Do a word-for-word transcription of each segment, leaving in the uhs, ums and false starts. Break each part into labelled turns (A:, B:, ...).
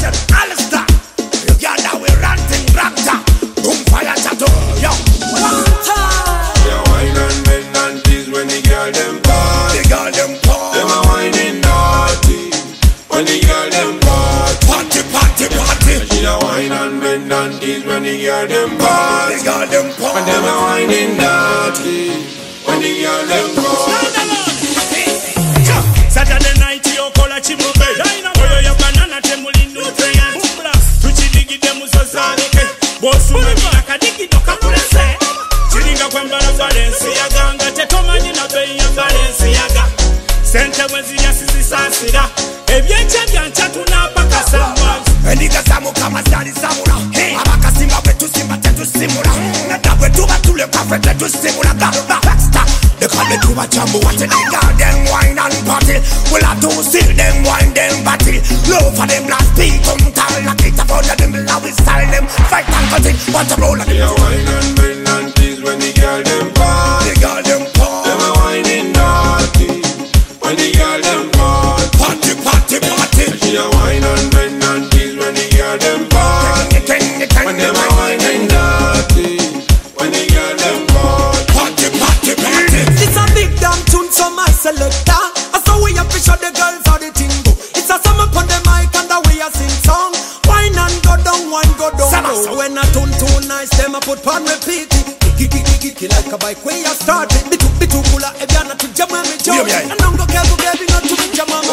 A: said, Alistair, you got that we ranting, ranta, boom, fire, tattoo, yo.
B: Yeah, wine and bend and tease when the girl them part.
A: The girl them part.
B: Them a whining naughty when the girl them part.
A: Party, party, party.
B: She a wine and bend and tease when the girl them part.
A: The girl them part.
B: And them a whining naughty when the girl them part.
C: Saturday night yo kola chimube. Oyo ya banana temuli nutrient. Tuchidigi demu sozalike. Bosu mimi akadigi doka kulese. Chiringa kwambara Balenciaga. Ngate komanyi na bei ya Balenciaga. Sente wezi ya sisi sasira. Ebyenche byancha tunapaka samba.
A: Endiga samu kama zari samura. Abaka simba wetu simba tetu simura. Nadawe tuba tule kafe tetu simura. Backstar. They call me to a jumbo. What the girl them wine and party. Well I do see them wine them body. Love for them last beat. Come tall like it. For them love is style them. Fight and cut it. Want to roll like it.
B: Yeah, wine and bend and tease when the girl them part.
A: The girl them part.
B: Them a whining naughty when the girl them part.
A: Party, party, party.
B: She a wine and bend and tease when the girl them part. When them a whining naughty when the girl them part.
A: Party, party, party.
D: It's a big damn tune, so my selector. I saw we a fish of the girls of the tingo. It's a summer upon the mic and the way I sing song. Wine and go down, wine go down. So when I tune too nice, them I put pan repeat. Kiki kiki kiki like a bike where you started. Bitu bitu kula ebiana to jam me joy. And I'm go careful baby not to be jam me.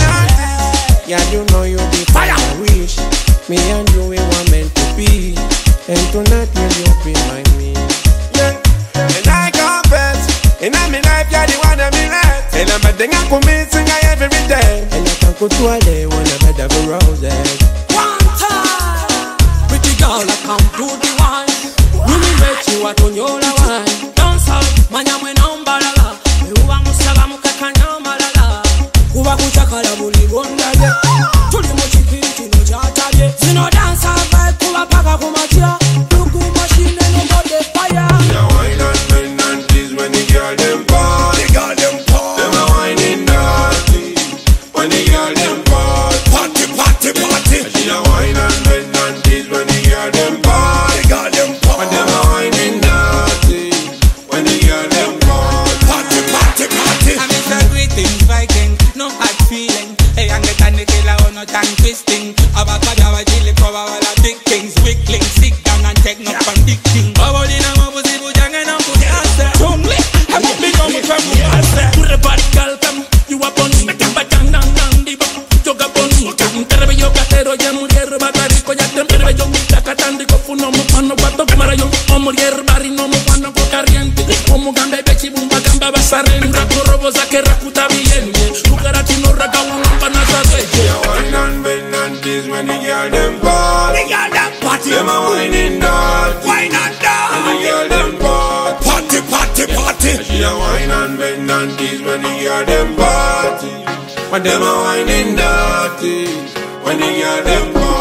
E: Yeah, you know you be fire. Wish me and you we were meant to be. And tonight will you be my me?
B: Yeah, and I confess, in my life you're the one that me let. And I'm a thing I could miss every day.
E: And I can go to a day when I better go roses.
D: One time, pretty girl, I come to the wine. Mimi bet you at on your wine. Dance out, manya mwe nambalala. Uwa musaba mukakanya malala. Uwa kuchakala muli gondaje. Tuli mochipiti no chataje. Zino dance out, vibe kuwa paka kumachia. Lugu machine no body fire.
B: Yeah, wine and bend and tease when the girl them part.
A: The girl them part.
B: Them a whining naughty when the girl them part.
A: Party, party, party.
B: She a wine and bend and tease when the girl them part.
A: The girl them part.
B: And them a whining naughty when the girl them part.
A: Party, party, party.
F: I'm a greeting, Viking, no hard feeling. Hey, I'm the kind of killer on no tongue twisting. Abakada wa jili kwa wala big things. Wickling, sit down and take no convicting. Bawali na mabuzi bujanga na kujasa. Chumli, I'm a big on with from Mufasa.
C: Pure body girl come, you a bunny. Bajang dang dang di ba, joga bunny. Terbe yo katero ya murier batari ko ya terbe yo mita katandi ko funo mo pano bato mara yo murier bari no mo pano ko caliente. Como gamba bechi bumba gamba basarren rakorobo zakera kutabiende. Kukarati no rakawu pana saze.
B: Yeah, wine and bend and tease when the girl them part.
A: The girl them party.
B: Them a whining naughty
A: Wine and down.
B: when the girl them part.
A: Party, party, party.
B: She a wine and bend and tease when the girl them party. When them a whining naughty when the girl them part.